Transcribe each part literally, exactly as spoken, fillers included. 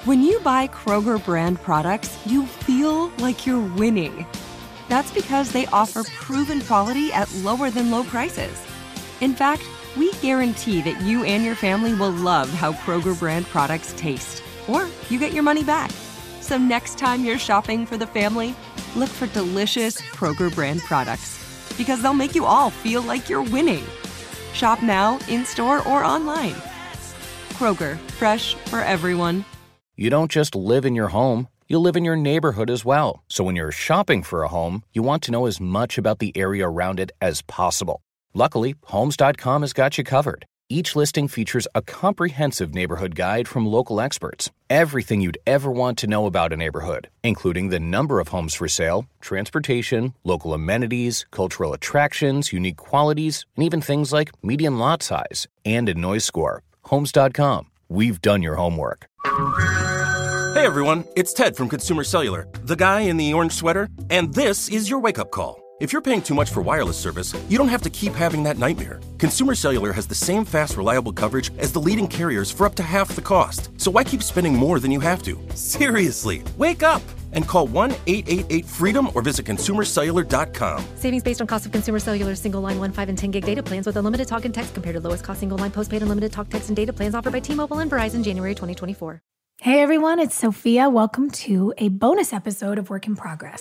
When you buy Kroger brand products, you feel like you're winning. That's because they offer proven quality at lower than low prices. In fact, we guarantee that you and your family will love how Kroger brand products taste, or you get your money back. So next time you're shopping for the family, look for delicious Kroger brand products, because they'll make you all feel like you're winning. Shop now, in-store, or online. Kroger, fresh for everyone. You don't just live in your home, you live in your neighborhood as well. So when you're shopping for a home, you want to know as much about the area around it as possible. Luckily, Homes dot com has got you covered. Each listing features a comprehensive neighborhood guide from local experts. Everything you'd ever want to know about a neighborhood, including the number of homes for sale, transportation, local amenities, cultural attractions, unique qualities, and even things like median lot size and a noise score. Homes dot com. We've done your homework. Hey everyone, it's Ted from Consumer Cellular, the guy in the orange sweater, and this is your wake-up call. If you're paying too much for wireless service, you don't have to keep having that nightmare. Consumer Cellular has the same fast, reliable coverage as the leading carriers for up to half the cost. So why keep spending more than you have to? Seriously, wake up and call one eight eight eight freedom or visit consumer cellular dot com. Savings based on cost of Consumer Cellular single line one, five, and ten gig data plans with unlimited talk and text compared to lowest cost single line postpaid unlimited talk, text, and data plans offered by T-Mobile and Verizon January twenty twenty-four. Hey everyone, it's Sophia. Welcome to a bonus episode of Work in Progress.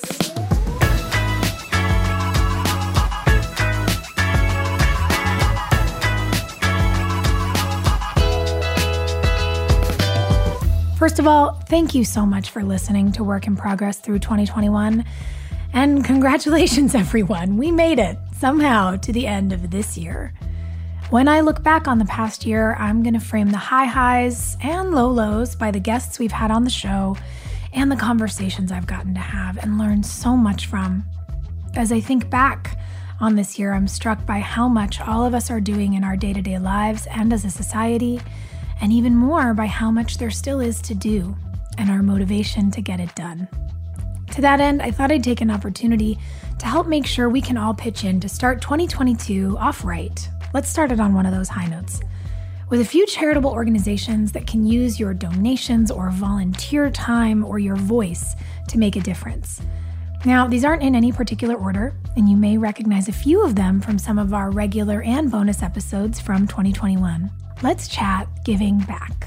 First of all, thank you so much for listening to Work in Progress through twenty twenty-one. And congratulations, everyone. We made it somehow to the end of this year. When I look back on the past year, I'm going to frame the high highs and low lows by the guests we've had on the show and the conversations I've gotten to have and learned so much from. As I think back on this year, I'm struck by how much all of us are doing in our day-to-day lives and as a society, and even more by how much there still is to do and our motivation to get it done. To that end, I thought I'd take an opportunity to help make sure we can all pitch in to start twenty twenty-two off right. Let's start it on one of those high notes. With a few charitable organizations that can use your donations or volunteer time or your voice to make a difference. Now, these aren't in any particular order, and you may recognize a few of them from some of our regular and bonus episodes from twenty twenty-one. Let's chat giving back.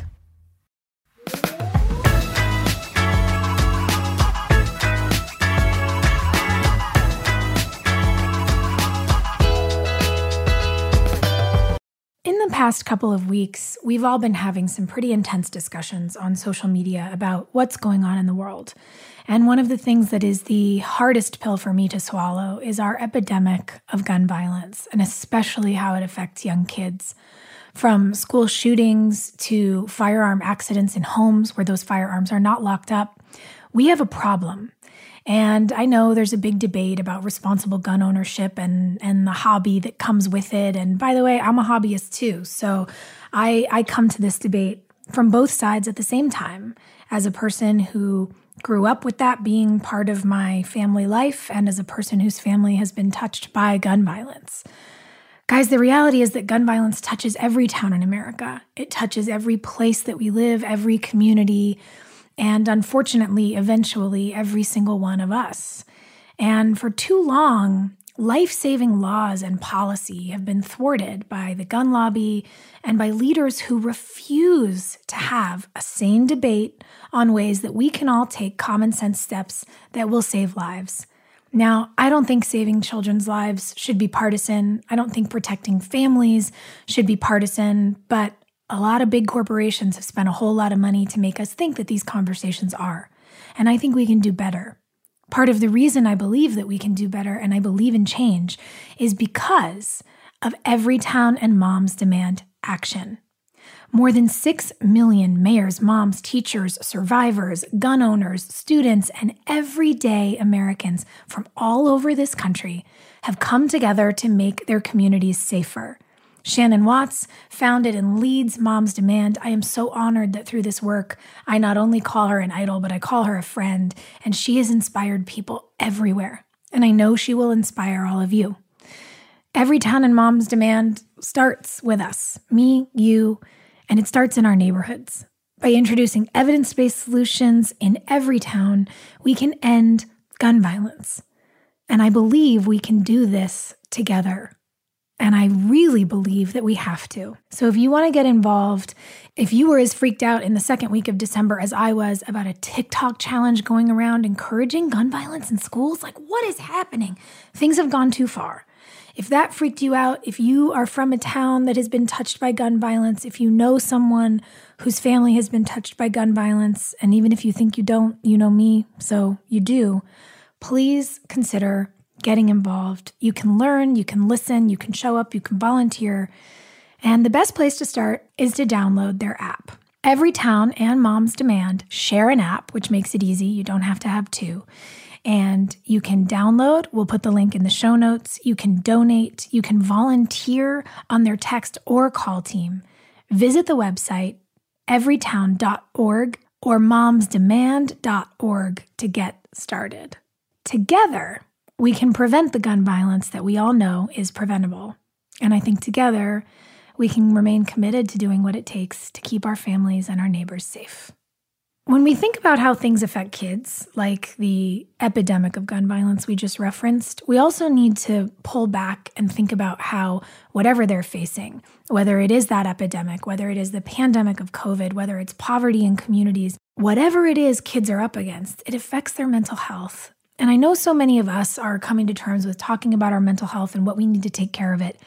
In the past couple of weeks, we've all been having some pretty intense discussions on social media about what's going on in the world. And one of the things that is the hardest pill for me to swallow is our epidemic of gun violence, and especially how it affects young kids. From school shootings to firearm accidents in homes where those firearms are not locked up, we have a problem. And I know there's a big debate about responsible gun ownership and, and the hobby that comes with it. And by the way, I'm a hobbyist too. So I, I come to this debate from both sides at the same time, as a person who grew up with that being part of my family life and as a person whose family has been touched by gun violence. Guys, the reality is that gun violence touches every town in America. It touches every place that we live, every community, and unfortunately, eventually, every single one of us. And for too long, life-saving laws and policy have been thwarted by the gun lobby and by leaders who refuse to have a sane debate on ways that we can all take common sense steps that will save lives. Now, I don't think saving children's lives should be partisan. I don't think protecting families should be partisan, but a lot of big corporations have spent a whole lot of money to make us think that these conversations are. And I think we can do better. Part of the reason I believe that we can do better and I believe in change is because of Everytown and Moms Demand action. More than six million mayors, moms, teachers, survivors, gun owners, students, and everyday Americans from all over this country have come together to make their communities safer. Shannon Watts founded and leads Moms Demand. I am so honored that through this work, I not only call her an idol, but I call her a friend, and she has inspired people everywhere. And I know she will inspire all of you. Everytown and Moms Demand starts with us, me, you, and it starts in our neighborhoods. By introducing evidence-based solutions in every town, we can end gun violence. And I believe we can do this together. And I really believe that we have to. So if you want to get involved, if you were as freaked out in the second week of December as I was about a TikTok challenge going around encouraging gun violence in schools, like what is happening? Things have gone too far. If that freaked you out, if you are from a town that has been touched by gun violence, if you know someone whose family has been touched by gun violence, and even if you think you don't, you know me, so you do, please consider getting involved. You can learn, you can listen, you can show up, you can volunteer. And the best place to start is to download their app. Every town and Moms Demand share an app, which makes it easy. You don't have to have two. And you can download, we'll put the link in the show notes. You can donate, you can volunteer on their text or call team. Visit the website, everytown dot org or moms demand dot org to get started. Together, we can prevent the gun violence that we all know is preventable. And I think together, we can remain committed to doing what it takes to keep our families and our neighbors safe. When we think about how things affect kids, like the epidemic of gun violence we just referenced, we also need to pull back and think about how whatever they're facing, whether it is that epidemic, whether it is the pandemic of COVID, whether it's poverty in communities, whatever it is kids are up against, it affects their mental health. And I know so many of us are coming to terms with talking about our mental health and what we need to take care of it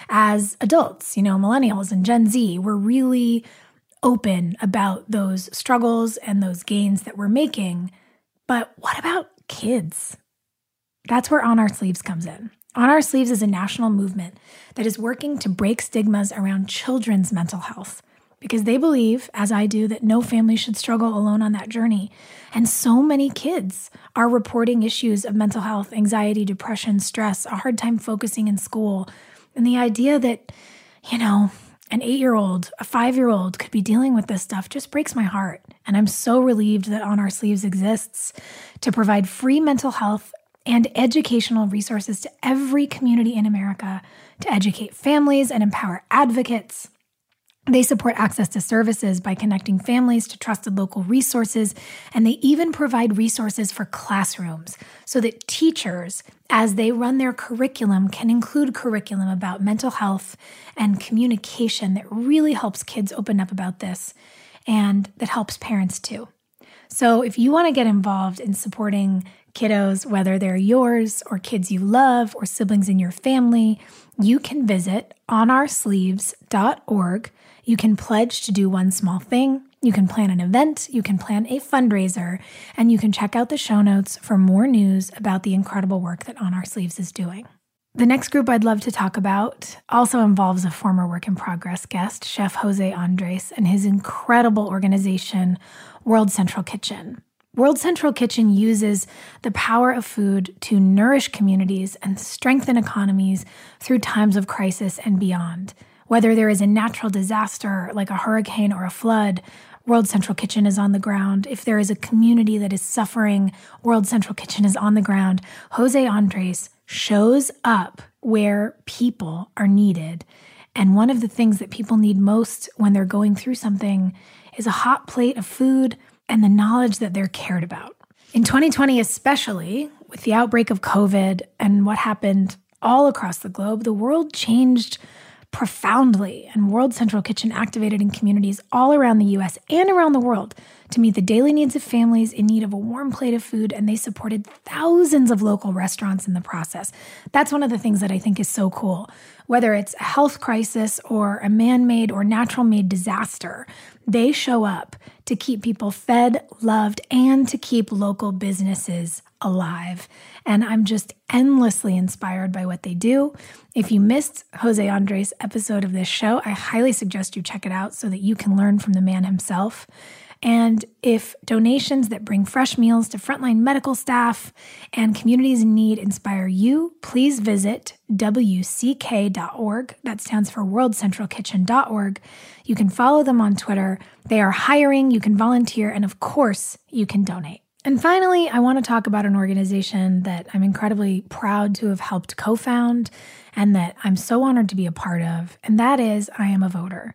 as adults, you know, millennials and Gen Z. We're really open about those struggles and those gains that we're making. But what about kids? That's where On Our Sleeves comes in. On Our Sleeves is a national movement that is working to break stigmas around children's mental health because they believe, as I do, that no family should struggle alone on that journey. And so many kids are reporting issues of mental health, anxiety, depression, stress, a hard time focusing in school. And the idea that, you know, an eight-year-old, a five-year-old could be dealing with this stuff just breaks my heart. And I'm so relieved that On Our Sleeves exists to provide free mental health and educational resources to every community in America to educate families and empower advocates. They support access to services by connecting families to trusted local resources, and they even provide resources for classrooms so that teachers, as they run their curriculum, can include curriculum about mental health and communication that really helps kids open up about this and that helps parents too. So if you want to get involved in supporting kiddos, whether they're yours or kids you love or siblings in your family, you can visit on our sleeves dot org. You can pledge to do one small thing. You can plan an event. You can plan a fundraiser. And you can check out the show notes for more news about the incredible work that On Our Sleeves is doing. The next group I'd love to talk about also involves a former Work in Progress guest, Chef Jose Andres, and his incredible organization, World Central Kitchen. World Central Kitchen uses the power of food to nourish communities and strengthen economies through times of crisis and beyond. Whether there is a natural disaster like a hurricane or a flood, World Central Kitchen is on the ground. If there is a community that is suffering, World Central Kitchen is on the ground. Jose Andres shows up where people are needed. And one of the things that people need most when they're going through something is a hot plate of food and the knowledge that they're cared about. In twenty twenty especially, with the outbreak of COVID and what happened all across the globe, the world changed profoundly, and World Central Kitchen activated in communities all around the U S and around the world to meet the daily needs of families in need of a warm plate of food, and they supported thousands of local restaurants in the process. That's one of the things that I think is so cool. Whether it's a health crisis or a man-made or natural-made disaster, they show up to keep people fed, loved, and to keep local businesses alive. And I'm just endlessly inspired by what they do. If you missed Jose Andres' episode of this show, I highly suggest you check it out so that you can learn from the man himself. And if donations that bring fresh meals to frontline medical staff and communities in need inspire you, please visit W C K dot org. That stands for world central kitchen dot org. You can follow them on Twitter. They are hiring, you can volunteer, and of course, you can donate. And finally, I want to talk about an organization that I'm incredibly proud to have helped co-found and that I'm so honored to be a part of, and that is I Am a Voter.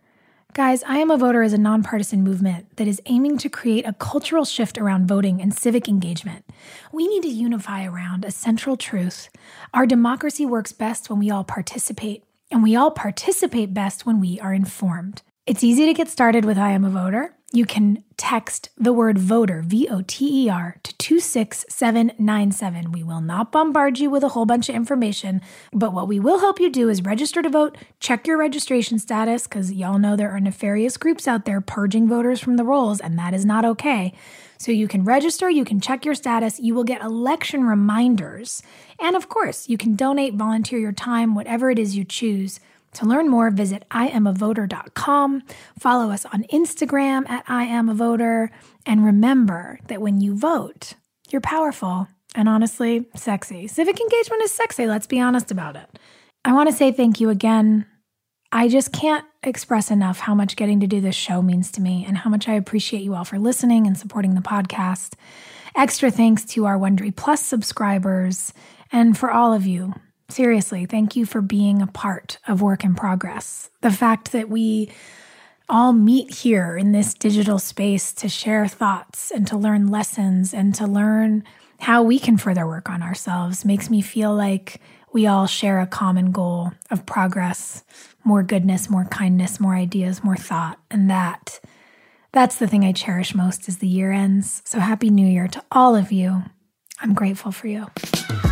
Guys, I Am a Voter is a nonpartisan movement that is aiming to create a cultural shift around voting and civic engagement. We need to unify around a central truth. Our democracy works best when we all participate, and we all participate best when we are informed. It's easy to get started with I Am a Voter. You can text the word voter, V O T E R, to two six seven nine seven. We will not bombard you with a whole bunch of information, but what we will help you do is register to vote, check your registration status, because y'all know there are nefarious groups out there purging voters from the rolls, and that is not okay. So you can register, you can check your status, you will get election reminders, and of course, you can donate, volunteer your time, whatever it is you choose. To learn more, visit I am a voter dot com, follow us on Instagram at I am a voter, and remember that when you vote, you're powerful and honestly sexy. Civic engagement is sexy, let's be honest about it. I want to say thank you again. I just can't express enough how much getting to do this show means to me and how much I appreciate you all for listening and supporting the podcast. Extra thanks to our Wondery Plus subscribers and for all of you. Seriously, thank you for being a part of Work in Progress. The fact that we all meet here in this digital space to share thoughts and to learn lessons and to learn how we can further work on ourselves makes me feel like we all share a common goal of progress, more goodness, more kindness, more ideas, more thought. And that, that's the thing I cherish most as the year ends. So happy New Year to all of you. I'm grateful for you.